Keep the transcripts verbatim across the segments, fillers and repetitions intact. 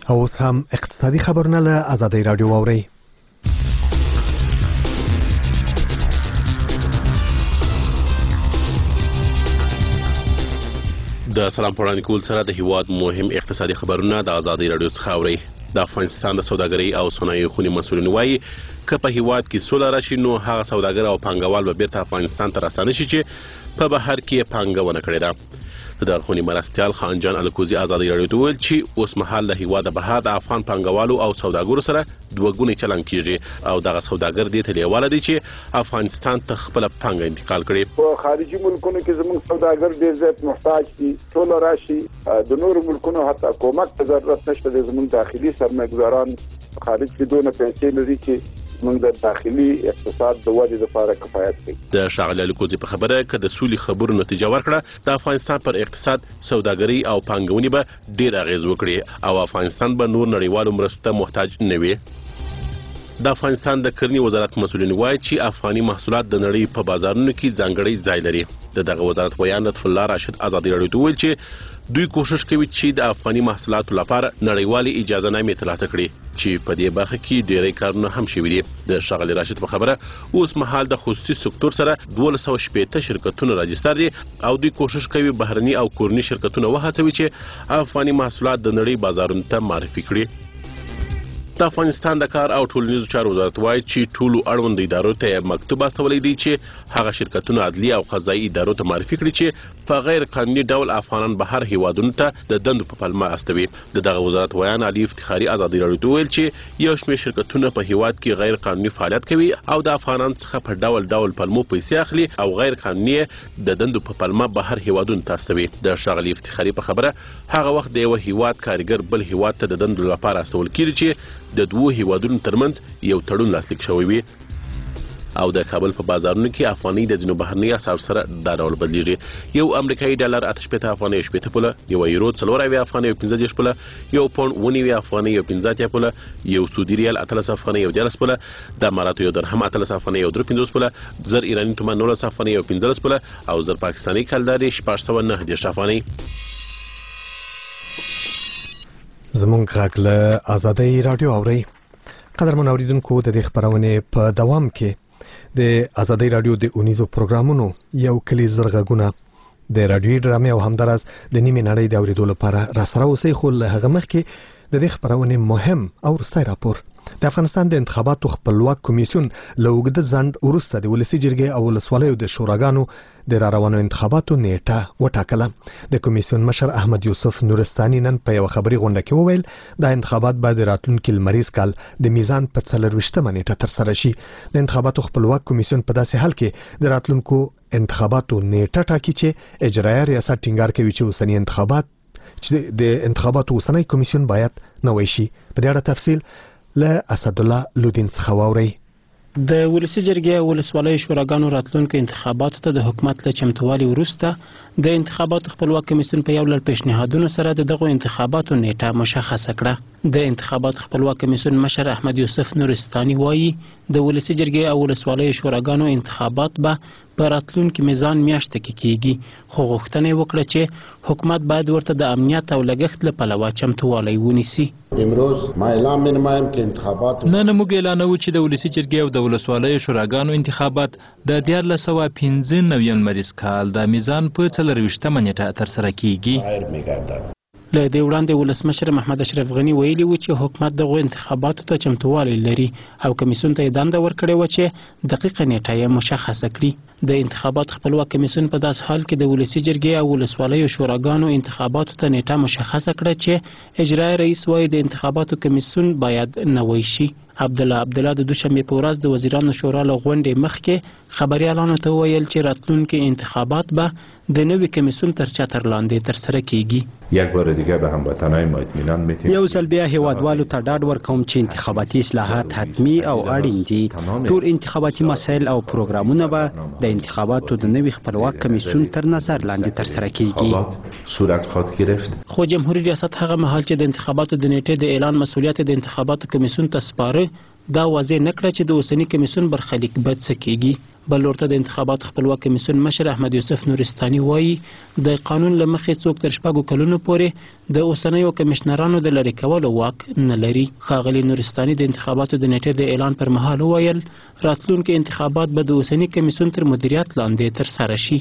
او اوس هم اقتصادي خبرونه له آزادۍ رادیو واورئ. د سلام پوړاندې کول سره د هیواد مهم اقتصادي خبرونه د آزادۍ رادیو څخه اورئ. د افغانستان د سوداګرۍ او صنایعو خونې مسؤلین وایي که په هیواد کې سوله راشي نو هغه سوداګر او پانګوال به بیرته افغانستان ته راستانه شي چې په بهر کې پانګونه کړې ده. د دغه خونې مرستیال خان جان الکوزي آزادۍ رادیو ته وویل چې اوس مهال له هیواده بهر د افغان پانګوالو او سوداګرو سره دوه ګونی چلند کیږي او دغه سوداګر دې ته لیواله دي چې افغانستان ته خپله پانګه انتقال کړي. په خارجي ملکونو کې زموږ سوداګر ډېر زیات محتاج دي، ټول راشي. د نورو ملکونو حتی کومک ته ضرورت نشته. د زموږ داخلي سرمایه‌ګزاران خارج کې دونه پیسې لري چې موږ د داخلي اقتصاد د ودې لپاره کفایت کوي. د ښاغلي الکوزي په خبره که د سولې خبرو نتیجه ورکړه د افغانستان پر اقتصاد، سوداګرۍ او پانګونې به ډېر اغیز وکړي او افغانستان به نور نړیوالو مرستو ته محتاج نه وي. د افغانستان د کرنې وزارت مسؤلین وایي چې افغاني محصولات د نړۍ په بازارونو کې ځانګړی ځای لري. د دغه وزارت بیان لطف الله راشد آزادۍ رادیو ته وویل چې دوی کوشش کوي چې د افغاني محصولاتو لپاره نړیوالې اجازه نامې ترلاسه کړي چې په دې برخه کې ډېری کارونه هم شوي دي. د ښاغلي راشد په خبره اوس مهال د خصوصي سکتور سره دوه سوه شپېته شرکتونه راجستر دي او دوی کوشش کوي بهرني او کورني شرکتونه وهڅوي چې افغاني محصولات د نړۍ بازارونو ته معرفي کړي. د افغانستان د کار او ټولنیزو چارو وزارت وایي چې ټولو اړوند ادارو ته مکتوب استولی دی چې هغه شرکتونه عدلي او قضایي ادارو ته معرفي کړي چې په غیر قانوني ډول افغانان بهر هیوادونو ته د دندو په پلمه استوي. د دغه وزارت ویان علي افتخاري آزادۍ رادیو ته وویل چې یو شمېر شرکتونه په هیواد کې غیر قانوني فعالیت کوي او د افغانانو څخه په ډول ډول پلمو پیسې اخلي او غیر قانوني د دندو په پلمه بهر هیوادونو ته استوي. د ښاغلي افتخاري په خبره هغه وخت د یو هیواد کارګر بل هیواد ته د دندو لپاره استول کیږي چې د دوه هیوادونو ترمنځ یو تړون لاسلیک شوی وي او د کابل په بازارونو کې افغاني د ځینو بهرني اسعارو سره دا ډول بدلیږي. یو امریکایي ډالر اته شپېته افغانۍ یو شپېته پوله، یو یورو څلور اویا افغانۍ یو پنځه دېرش پوله، یو پونډ اووه نوي افغانۍ یو پنځه اتیا پوله، یو سعودي ریال اتلس افغانۍ یو دیارلس پوله، د اماراتو یو درهم اتلس افغانۍ یو درې پنځوس پوله، زر ایراني تومان نولس افغانۍ یو پنځلس پوله او زر پاکستاني کلدارې شپږ سوه نهه دېرش افغانۍ. زمونږ غږ له آزادۍ رادیو اورئ. قدرمن اوریدونکو، د دې خبرونې په دوام کې د آزادۍ رادیو د اونیزو پروګرامونو یو کلی زرغږونه د رادیوي ډرامې او همداراز د نیمې نړۍ د اوریدو لپاره را سره اوسئ. خو له هغه مخکې د دې خبرونې مهم او وروستی راپور. د افغانستان د انتخاباتو خپلواک کمیسیون له اوږده ځنډ وروسته د ولسي جرګې او ولسوالیو د شوراګانو د را روانو انتخاباتو نیټه وټاکله. د کمیسیون مشر احمد یوسف نورستاني نن په یو خبري غونډه کې وویل دا انتخابات به د راتلونکي لمریز کال د میزان په څلرویشتمه نیټه ترسره شي. د انتخاباتو خپلواک کمیسیون په داسې حال کې د راتلونکو انتخاباتو نیټه ټاکي چې اجرایه ریاست ټینګار کوي چې اوسنی انتخابات چې د انتخاباتو اوسنی کمیسیون باید نوی شي. په دې اړه تفصیل له اسدالله لودین څخه واورئ. د ولسي جرګې او ولسوالیو شوراګانو راتلونکو انتخاباتو ته د حکومت له چمتووالي وروسته د انتخاباتو خپلواک کمیسیون په یو لړ پیشنهادونو سره د دغو انتخاباتو نیټه مشخصه کړه. د انتخاباتو خپلواک کمیسیون مشر احمد یوسف نورستاني وایي د ولسي جرګې او ولسوالیو شوراګانو انتخابات به په راتلونکي میزان میاشته کې کیږي، خو غوښتنه یې وکړه چې حکومت باید ورته د امنیت او لګښت له پلوه چمتووالی ونیسي. امروز ما اعلام منمایم که انتخابات نن موږ اعلانوو چې د ولسي جرګې او د ولسوالیو شوراګانو انتخابات د دیارلس سوه پنځه نوي لمریز کال د میزان په څلرویشتمه نیټه ترسره کیږي. له دې وړاندې ولسمشر محمد اشرف غني ویلي و چې حکومت دغو انتخاباتو ته چمتووالی لري او کمیسیون ته یې دنده ورکړې وه چې دقیقه نیټه یې مشخصه کړي. د انتخاباتو خپلواک کمیسیون په داسې حال کې د ولسي جرګې او ولسوالیو شوراګانو انتخاباتو ته نیټه مشخصه کړه چې اجرایي رئیس وایي د انتخاباتو کمیسیون باید نوی شي. عبدالله عبدالله د دوشنبې په ورځ د وزیرانو شورا له غونډې مخکې خبریالانو ته وویل چې راتلونکي انتخابات به د نوي کمیسیون تر چتر لاندې ترسره کیږي. یک بار دیگه به هموطنان ما اطمینان میدیم. یو ځل بیا هیوادوالو ته ډاډ ورکوم چې انتخاباتي اصلاحات حتمی او اړین دي. ټول انتخاباتي مسایل او پروګرامونه به د انتخاباتو د نوي خپلواک کمیسیون تر نظر لاندې ترسره کیږي. صورت خواهد گرفت. خو جمهوریت ریاست هغه مهال چې د انتخاباتو د نیټې د اعلان مسؤلیت د انتخاباتو کمیسیون ته سپاره دا واضح نکړه چې د اوسنی کمیسیون برخلیک به څه کیږي. بل ورته د انتخاباتو خپلواک کمیسیون مشر احمد یوسف نورستاني وایي د قانون له مخې څوک تر شپږو کلونو پورې د اوسنیو کمشنرانو د لرې کولو واک نه لري. ښاغلي نورستاني د انتخاباتو د نیټې د اعلان پر مهال وویل راتلونکي انتخابات به د اوسنی کمیسیون تر مدیریت لاندې ترسره شي.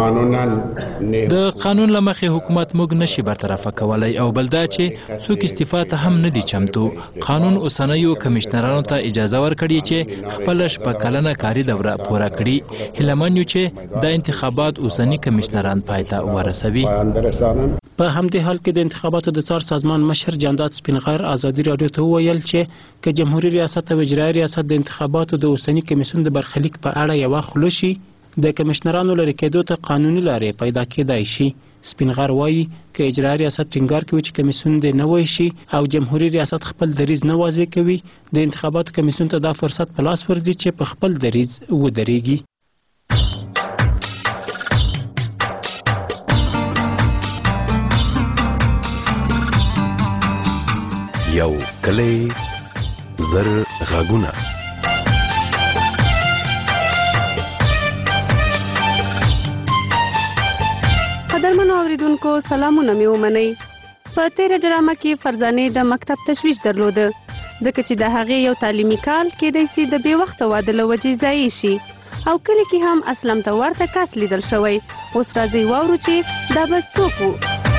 د قانون له مخې حکومت موږ نشي برطرفه کولای او بل دا چې څوک استعفا ته هم نه دي چمتو. قانون اوسنیو کمشنرانو ته اجازه ورکړي چې خپل شپږ کلنه کاري دوره پوره کړي. هیلمن یو چې د انتخابات اوسنی کمشنران پای ته ورسوي. په همدې حال کې د انتخاباتو د څار سازمان مشر جانداد سپینغر ازادي راډیو ته وویل چې که جمهوریت ریاست او اجرایي ریاست د انتخاباتو د اوسنی کمیسیون د برخلیک په اړه یوه خوله شي د کمشنرانو لرې کېدو ته قانوني لارې پیدا کېدای شي. سپینغر وایي که اجرایي ریاست ټینګار کوي چې کمیسیون دې نه وای شي او جمهوریت ریاست خپل دریځ نه واضح کوي د انتخاباتو کمیسیون ته دا فرصت په لاس ورځي چې په خپل دریځ ودرېږي. یو کلی زر غږونه. قدرمنو اوریدونکو سلامونه مې ومنئ. په تیره ډرامه کې فرزانې د مکتب تشویش درلوده ځکه چې د هغې یو تعلیمي کال کېدای سي د بې وخته واده له وجې ضایع شي او کلي کې هم اسلم ته ورته کس لیدل شوی. اوس راځئ واورو چې دا به څوک و.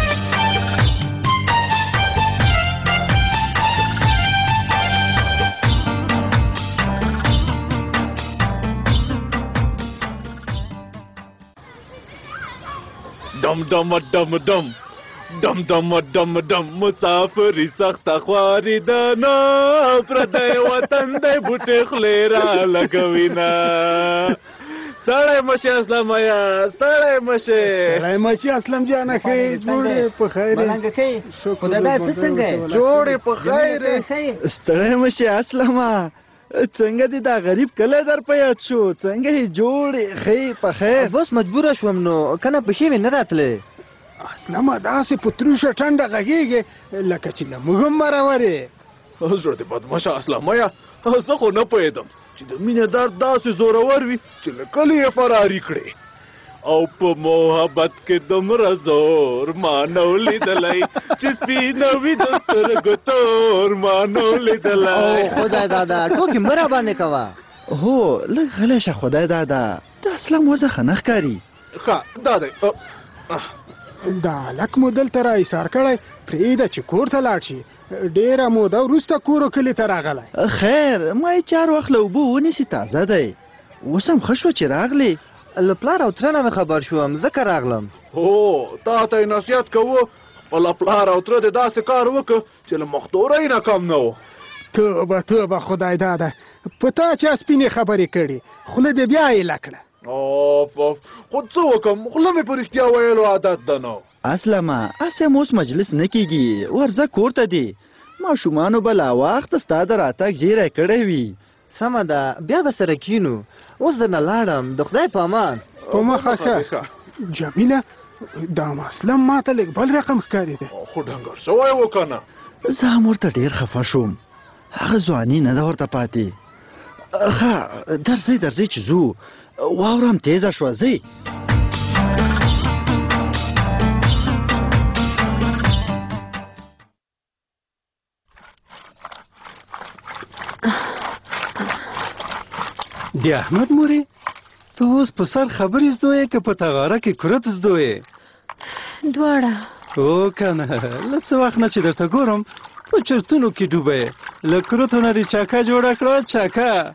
دم دم دم دم دم دم دم دم مسافری سخت خواری دنا پردی وطن دی بوټي خلې را لګوینا. ستړی مشه اسلام یا ستړی مشه ستړی مشه اسلام جانه خې جوړې په خیر ملنګ خې خدای دې څنګه جوړې په خیر ستړی مشه اسلام څنګه دې دا غریب کله در په یاد شو څنګه یې جوړې خې په خیر. بس مجبوره شوم نو کنه پښې مې نه راتلې. اسلامه داسې په تروشه ټنډه غږېږې لکه چې له موږ هم مرورې. زړه دې بدمشه اسلامه یا زه خو نه پوهېدم چې د مینې درد داسې زورور وي چې له کلي یې فراري کړې او په محبت کې دومره زور ما نو لیدلی چې سپینه وي د سترګو تور ما نو لیدلی. خدای دادا ټوکې مه راباندې کوه. هو لږ غلی شه خدای دادا د اسلام وضع ښه نه ښکاري. ښه دا دی دا هلک مو دلته را ایسار کړی پرېږده چې کور ته لاړ شي. ډېره موده وروسته کور و کلي ته راغلی. خیر ما یې چار وخت له اوبو ونیسي تازه دی. اوس هم ښه شوه چې راغلې. له پلار او تره نه مې خبر شوم ځکه راغلم. هو تا ته یې نصیحت کوو خپله پلار او تره دې داسې کار وکړه چې له مختورۍ نه کم نه و. توبه توبه خدای داده په تا چا سپینې خبرې کړي خوله دې بیا ایله کړه. اوف اوف خو څه وکړم خوله مې په رښتیا ویلو عادت ده نو. اسلمه هسې هم اوس مجلس نه کېږي ورځه کور ته دي. ماشومانو به لا وخته ستا د راتګ زیری کړی وي. سمه ده بیا به سره کینو. اوس درنه لاړم د خدای په امان. په مخه ښه. جمیله دا مسلم ما ته لږ بل رقم ښکارېده. خو ډنګر شوی و که نه. زه هم ورته ډېر خفه شوم. هغه ځواني نه ده ورته پاتې. ښه درځئ درځئ چې ځو. واوره هم تیزه شوه ځئ. دی احمد مورې ته اوس په سر خبرې زدوې که په تغاره کې کرت زدوې؟ دواړه. او که نه له څه وخت نه چې درته ګورم په چرتونو کې ډوبه یې. له کرتو نه دې چاکه جوړه کړه چاکه.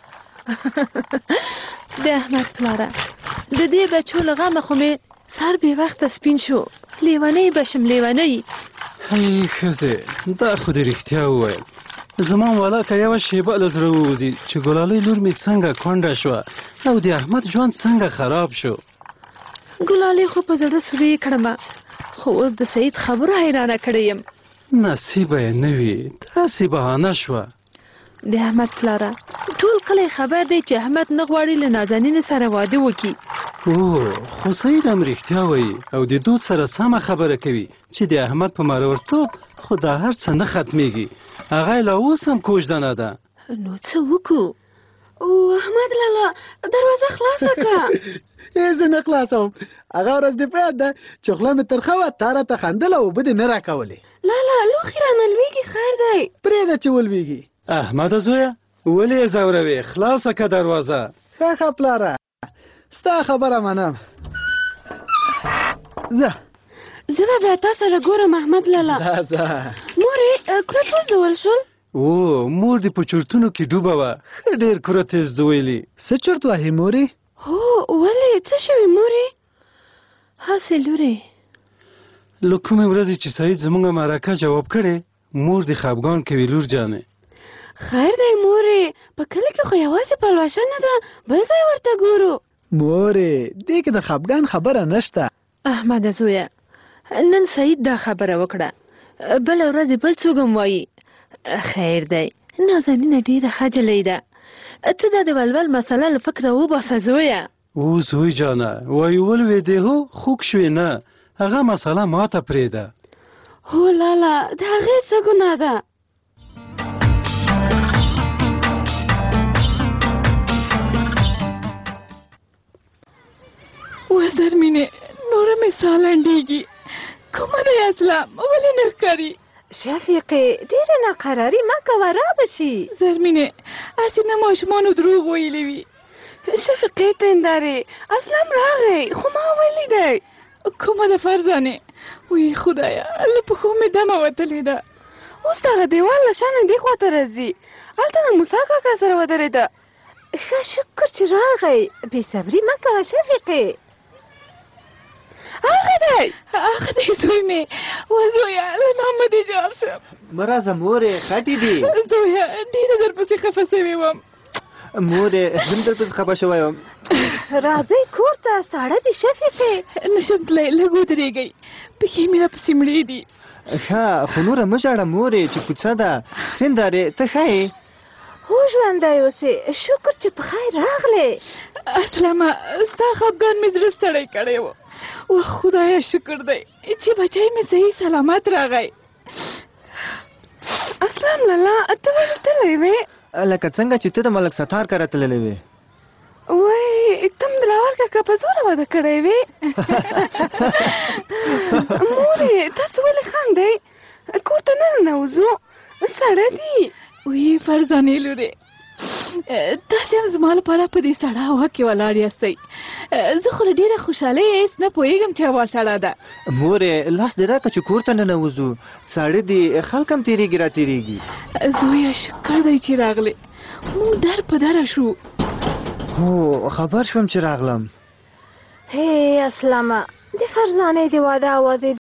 د احمد پلاره د دې بچو له غمه خو مې سر بې وخته سپین شو. لیونۍ بشم لیونۍ. هی ښځې دا خو دې رښتیا وویل. زما والا که یوه شیبه له زړه ووځي چې ګلالۍ لور مې څنګه کونډه شوه او د احمد ژوند څنګه خراب شو. ګلالۍ خو په زړه سوري کړمه خو اوس د سعید خبرو حیرانه کړی یم. نصیبه یې نه وي داسې بهانه شوه. د احمد پلاره ټول کلی خبر دی چې احمد نه غواړي له نازنین سره واده وکړي. او خو سعید هم رښتیا وایي او د دود سره سمه خبره کوي چې د احمد په مرورتوب خو دا هر څه نه ختمیږي. هغه لا اوس هم کوژدنه ده. نو څه وکړو؟ او احمد لالا دروازه خلاصه کړه. یې زه نه خلاصوم. هغه ورځ دې په یاد ده چې خوله مې ترخه وه، تا راته خندل او اوبه دې نه راکولې. لالا لوښي رانه لوېږي، خیر دی. پرېږده چې ولوېږي. احمده زویه ولې یې ځوروې؟ خلاصه که دروازه. ښه ښه پلاره، ستا خبره منم. ځه زه به بیا تا سره ګورم احمد لالا. ځه ځه. مورې کورت وزدول شول؟ او مور دې په چورتونو کې ډوبه وه، ښه ډېر کوره تېز دویلي. څه چورت وهې مورې؟ هو ولې څه شوي مورې؟ هسې لورې له کومې ورځې چې سعید زموږ مرکه جواب کړی مور دې خفګان کوي لور جانې. خیر دی مورې، په کلي کې خو یوازې پلوشه نه ده، بل ځای ورته ګورو. مورې دې کې د خفګان خبره نشته. احمده زویه نن سعید دا خبره وکړه، بله ورځ بل څوک هم وایي. خیر دی، نازنینه ډېره ښه جلۍ ده، ته دا د ولول مسله له فکره وباسه زویه. او زوی جانه وایي ولوېدې هو خوږ شوې نه، هغه مسله ماته پرېږده. هو لالا د هغې څه ګناه ده؟ وزر مینې نوره مې ساه لنډېږي، کومه دی اسلام ولې نه ښکاري؟ شفیقې ډېره ناقراري مه کوه، رابه شي. زرمینې هسې نه ماشومانو دروغ ویلي وي. شفیقې تندارې اسلام راغی خو ما ویلی دی. کومه ده فرزانې؟ وی خدایه له پښو مې دمه وتلې ده. اوس دغه دیوال له شانه دې خواته راځي، هلته نه موسی کاکا سره ودرېده. ښه شکر چې راغی، بې صبري مه کوه شفیقې. هغه دی هغه دی زوی مې. و زویه له نامه دې جار شم. مه راځه مورې خټې دي. زویه ډېره درپسې خفه سوې وم. مورې زم درپسې خفه شوی وم. راځئ کور ته، ساړه دي شفیقې. نشم تللی لږ ودرېږئ، پښې مې راپسې مړې دي. ښه خو نوره مه ژاړه مورې چې کوڅه ده. سیندارې ته ښه یې؟ هو ژوندی اوسې، شکر چې په خیر راغلې. اسلامه ستا خفګان مې زړه ستړی کړی و. و خدایه شکر دی چې بچی مې صحیح سلامت راغی. اسلام لالا ته ولې تللی وې؟ لکه څنګه چې ته د ملک ستار کره تللی وې. وای ته م د لاور کاکا په زوره واده کړی وې. مورې تاسو ولې خاندئ؟ کور ته نه ننوځو، سړه دي. وی فرزانې لورې تاسې هم زما لپاره په دې سړه هوا کې ولاړ یاستئ. زه خو له ډېره خوشحالۍ هېڅ نه پوهېږم چې هوا سړه ده. مورې لاس دې راکړه چې کور ته ننوځو، ساړه دي خلک هم تېرېږي را تېرېږي. زویه شکر دی چې راغلې، موږ در په دره شو. هو خبر شوم چې راغلم. هی اسلامه د فرزانې د واده اوازې